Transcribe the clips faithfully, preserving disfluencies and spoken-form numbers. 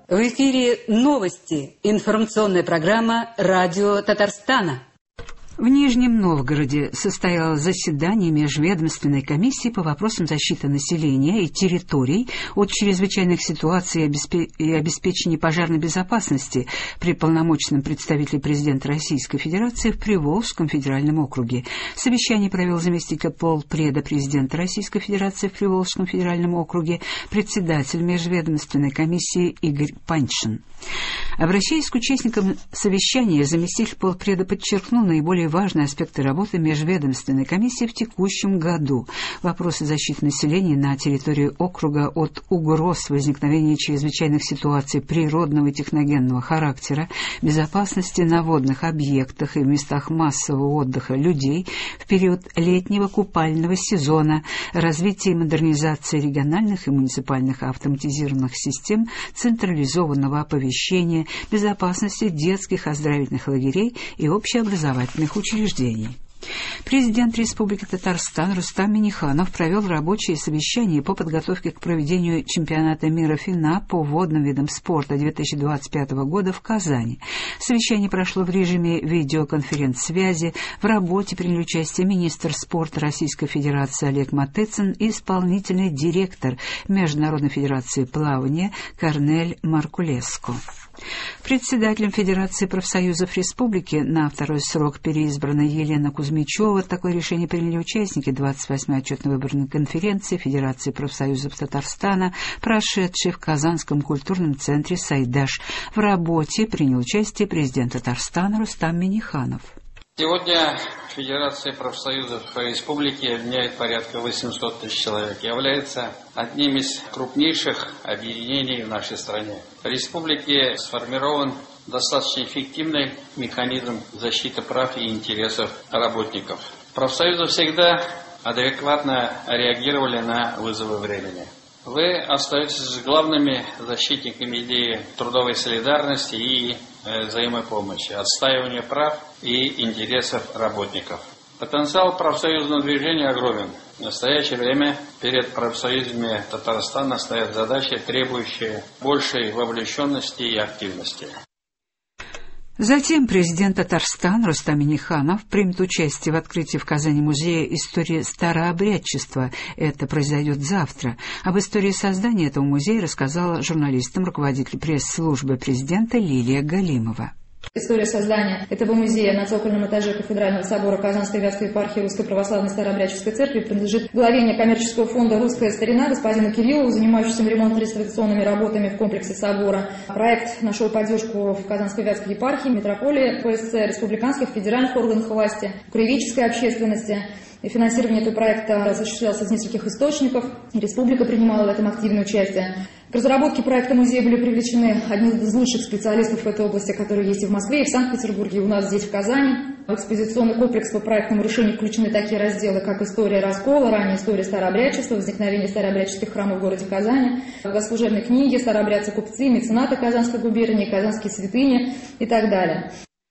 В эфире новости. Информационная программа «Радио Татарстана». В Нижнем Новгороде состоялось заседание Межведомственной комиссии по вопросам защиты населения и территорий от чрезвычайных ситуаций и обеспечения пожарной безопасности при полномочном представителе президента Российской Федерации в Приволжском федеральном округе. Совещание провел заместитель полпреда президента Российской Федерации в Приволжском федеральном округе, председатель Межведомственной комиссии Игорь Паньшин. Обращаясь к участникам совещания, заместитель полпреда подчеркнул наиболее важные аспекты работы Межведомственной комиссии в текущем году. Вопросы защиты населения на территории округа от угроз возникновения чрезвычайных ситуаций природного и техногенного характера, безопасности на водных объектах и в местах массового отдыха людей в период летнего купального сезона, развитие и модернизация региональных и муниципальных автоматизированных систем централизованного оповещения, безопасности детских оздоровительных лагерей и общеобразовательных учреждений. Президент Республики Татарстан Рустам Минниханов провел рабочее совещание по подготовке к проведению чемпионата мира ФИНА по водным видам спорта две тысячи двадцать пятого года в Казани. Совещание прошло в режиме видеоконференц-связи. В работе приняли участие министр спорта Российской Федерации Олег Матыцин и исполнительный директор Международной Федерации плавания Корнель Маркулеско. Председателем Федерации профсоюзов Республики на второй срок переизбрана Елена Кузьмичева. Такое решение приняли участники двадцать восьмой отчетно-выборной конференции Федерации профсоюзов Татарстана, прошедшей в Казанском культурном центре «Сайдаш». В работе принял участие президент Татарстана Рустам Минниханов. Сегодня Федерация профсоюзов Республики объединяет порядка восемьсот тысяч человек, является одним из крупнейших объединений в нашей стране. В республике сформирован достаточно эффективный механизм защиты прав и интересов работников. Профсоюзы всегда адекватно реагировали на вызовы времени. Вы остаетесь главными защитниками идеи трудовой солидарности и взаимопомощи, отстаивания прав и интересов работников. Потенциал профсоюзного движения огромен. В настоящее время перед профсоюзами Татарстана стоят задачи, требующие большей вовлеченности и активности. Затем президент Татарстана Рустам Минниханов примет участие в открытии в Казани музея истории старообрядчества. Это произойдет завтра. Об истории создания этого музея рассказала журналистам руководитель пресс-службы президента Лилия Галимова. История создания этого музея на цокольном этаже Кафедрального собора Казанской Вятской епархии Русской Православной Старообрядческой Церкви принадлежит главе некоммерческого фонда «Русская старина» господину Кириллову, занимающемуся ремонтно-реставрационными работами в комплексе собора. Проект нашел поддержку в Казанской Вятской епархии, митрополии ПСЦ, республиканских, федеральных органах власти, краеведческой общественности. И финансирование этого проекта осуществлялось из нескольких источников. Республика принимала в этом активное участие. К разработке проекта музея были привлечены одни из лучших специалистов в этой области, которые есть и в Москве, и в Санкт-Петербурге, и у нас здесь, в Казани. В экспозиционный комплекс по проектному решению включены такие разделы, как история раскола, ранее история старообрядчества, возникновение старообрядческих храмов в городе Казани, богослужебные книги, старообрядцы-купцы, меценаты Казанской губернии, казанские святыни и так далее.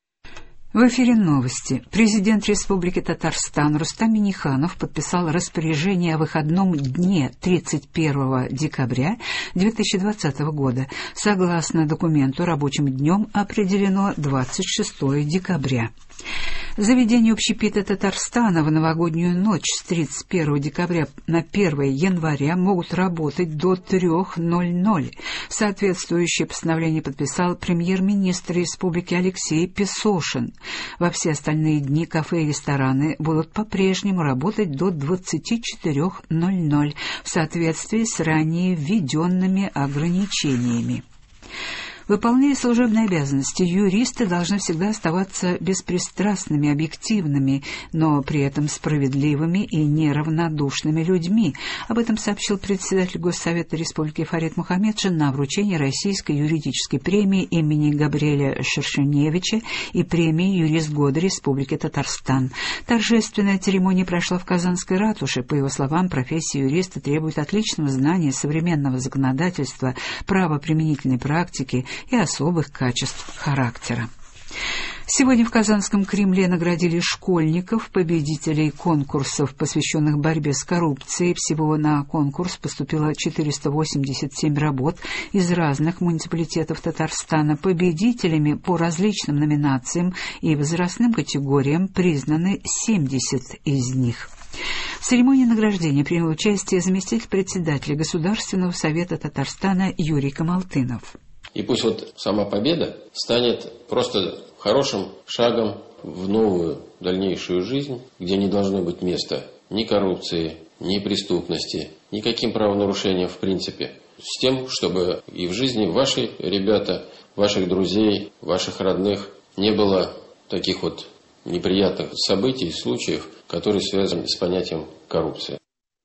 В эфире новости. Президент Республики Татарстан Рустам Минниханов подписал распоряжение о выходном дне тридцать первого декабря две тысячи двадцатого года. Согласно документу, рабочим днем определено двадцать шестого декабря. Заведения общепита Татарстана в новогоднюю ночь с тридцать первого декабря на первое января могут работать до трёх ноль-ноль. Соответствующее постановление подписал премьер-министр республики Алексей Песошин. Во все остальные дни кафе и рестораны будут по-прежнему работать до двадцати четырёх ноль-ноль в соответствии с ранее введенными ограничениями. Выполняя служебные обязанности, юристы должны всегда оставаться беспристрастными, объективными, но при этом справедливыми и неравнодушными людьми. Об этом сообщил председатель Госсовета Республики Фарид Мухаммедшин на вручении Российской юридической премии имени Габриэля Шершеневича и премии «Юрист года» Республики Татарстан. Торжественная церемония прошла в Казанской ратуше. По его словам, профессия юриста требует отличного знания современного законодательства, правоприменительной практики и особых качеств характера. Сегодня в Казанском Кремле наградили школьников, победителей конкурсов, посвященных борьбе с коррупцией. Всего на конкурс поступило четыреста восемьдесят семь работ из разных муниципалитетов Татарстана. Победителями по различным номинациям и возрастным категориям признаны семьдесят из них. В церемонии награждения принял участие заместитель председателя Государственного совета Татарстана Юрий Камалтынов. И пусть вот сама победа станет просто хорошим шагом в новую дальнейшую жизнь, где не должно быть места ни коррупции, ни преступности, никаким правонарушениям в принципе. С тем, чтобы и в жизни вашей, ребята, ваших друзей, ваших родных не было таких вот неприятных событий, случаев, которые связаны с понятием коррупции.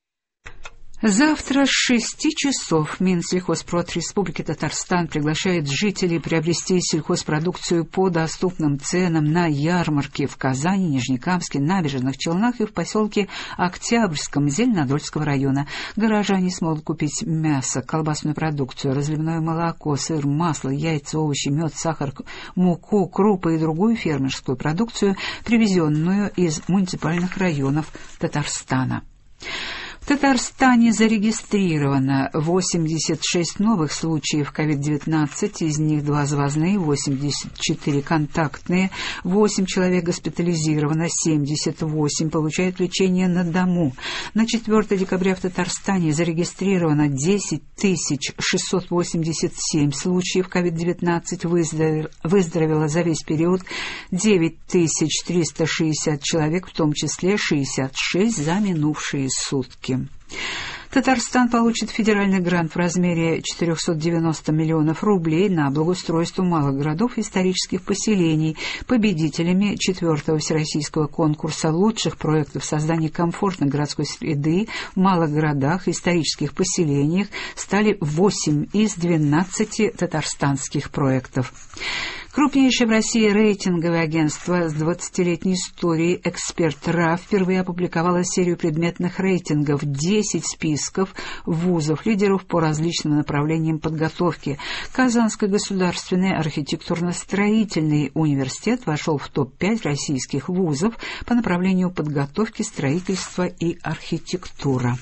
Завтра с шести часов Минсельхозпрод Республики Татарстан приглашает жителей приобрести сельхозпродукцию по доступным ценам на ярмарке в Казани, Нижнекамске, Набережных Челнах и в поселке Октябрьском Зеленодольского района. Горожане смогут купить мясо, колбасную продукцию, разливное молоко, сыр, масло, яйца, овощи, мед, сахар, муку, крупы и другую фермерскую продукцию, привезенную из муниципальных районов Татарстана. В Татарстане зарегистрировано восемьдесят шесть новых случаев ковид девятнадцать, из них два завозные, восемьдесят четыре контактные, восемь человек госпитализировано, семьдесят восемь получают лечение на дому. На четвёртое декабря в Татарстане зарегистрировано десять тысяч шестьсот восемьдесят семь случаев ковид девятнадцать, выздоровело за весь период девять тысяч триста шестьдесят человек, в том числе шестьдесят шесть за минувшие сутки. Татарстан получит федеральный грант в размере четыреста девяносто миллионов рублей на благоустройство малых городов и исторических поселений. Победителями четвертого всероссийского конкурса лучших проектов создания комфортной городской среды в малых городах и исторических поселениях стали восемь из двенадцати татарстанских проектов. Крупнейшее в России рейтинговое агентство с двадцатилетней историей «Эксперт РА» впервые опубликовало серию предметных рейтингов, десять списков вузов, лидеров по различным направлениям подготовки. Казанский государственный архитектурно-строительный университет вошел в топ пять российских вузов по направлению подготовки, строительства и архитектура.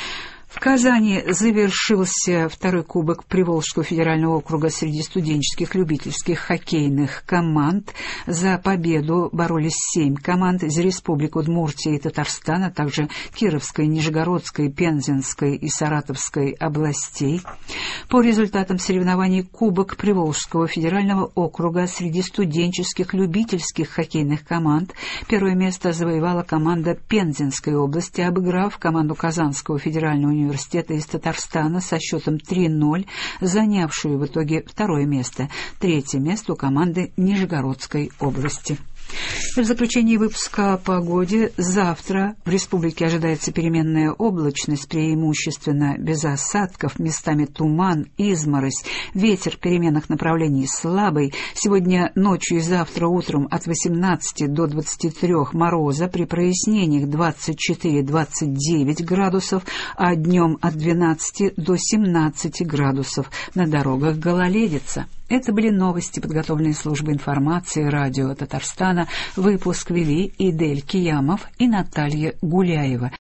В Казани завершился второй кубок Приволжского федерального округа среди студенческих любительских хоккейных команд. За победу боролись семь команд из Республик Удмуртия и Татарстана, а также Кировской, Нижегородской, Пензенской и Саратовской областей. По результатам соревнований Кубок Приволжского федерального округа среди студенческих любительских хоккейных команд первое место завоевала команда Пензенской области, обыграв команду Казанского федерального университета университета из Татарстана со счетом три ноль, занявшую в итоге второе место. Третье место у команды Нижегородской области. В заключении выпуска о погоде. Завтра в республике ожидается переменная облачность, преимущественно без осадков, местами туман, изморозь, ветер переменных направлений слабый. Сегодня ночью и завтра утром от восемнадцати до двадцати трёх мороза, при прояснениях двадцать четыре — двадцать девять градусов, а днем от двенадцати до семнадцати градусов. На дорогах гололедица. Это были новости, подготовленные службой информации радио Татарстана. Выпуск вели Идель Киямов и Наталья Гуляева.